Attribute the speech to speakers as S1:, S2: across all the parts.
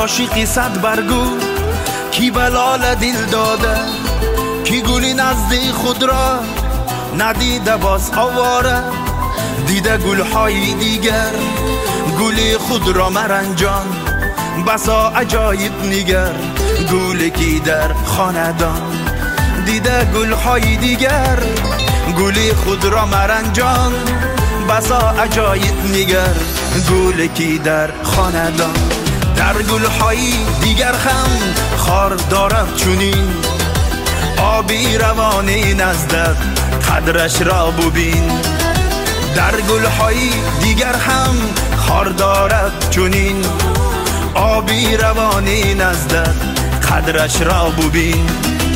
S1: عاشقی صد برگو کی بلال دل داده، کی گلی نزدی خود را ندیده باز آواره، دیده گلهای دیگر گلی خود را مرنجان، بسا عجایب نگر گلی کی در خاندان، دیده گلهای دیگر گلی خود را مرنجان، بسا عجایب نگر گلی کی در خاندان. در گلهای دیگر هم خار دارد چونین، آبی روانی نزدت قدرش را ببین. در گلهای دیگر هم خار دارد چونین، آبی روانی نزدت قدرش را ببین.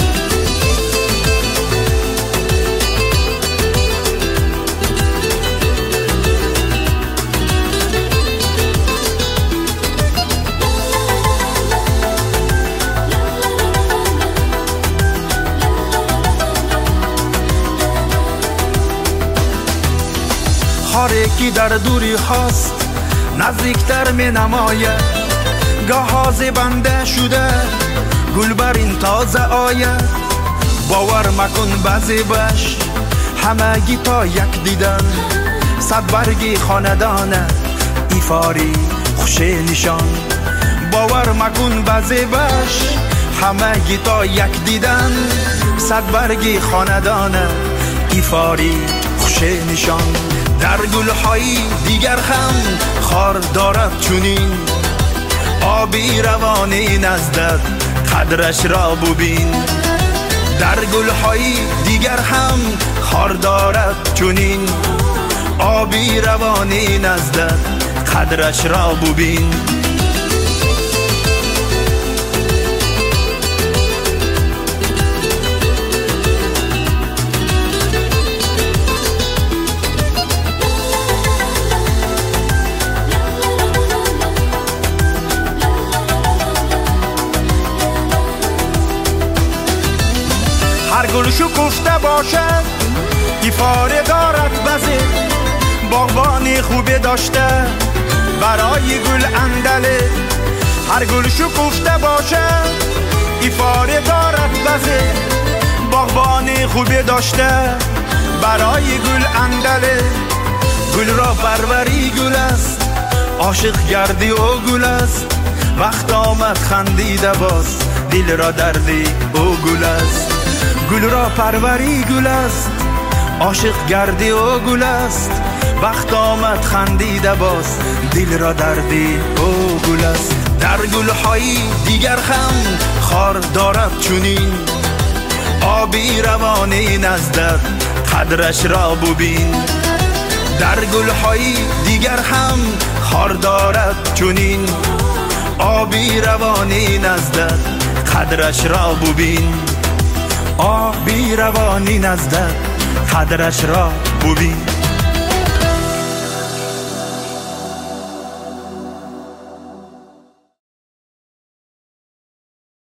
S1: خاری که در دوری هاست نزدیکتر می نماید، گاه زیبنده شده گل بر این تازه آید. باور مکن بزیبش همگی تا یک دیدن، صد برگی خاندانه ایفاری خوش نشان. باور مکن بزیبش همگی تا یک دیدن، صد برگی خاندانه ایفاری خوش نشان. در گلهای دیگر هم خار دارد چونین، آبی روانی نزدت قدرش را ببین. در گلهای دیگر هم خار دارد چونین، آبی روانی نزدت قدرش را ببین. هر گل شکفته باشد ایفاره دارد بزه، باغبانی خوبی داشته برای گل اندله. هر گل شکفته باشد ایفاره دارد بزه، باغبانی خوبی داشته برای گل اندله. گل را پروری گل است، عاشق گردی او گل است، وقت آمد خندیده باز دل را دردی او گل است. گل را پروری گل است، عاشق گردی او گل است، وقت آمد خندیده باز دل را دردی او گل است. در گلهای دیگر هم خار دارد چونین، آبی روانی نزدت قدرش را ببین. در گلهای دیگر هم خار دارد چونین، آبی روانی نزدت قدرش را ببین. آبی روانی نزدت قدرش را ببین.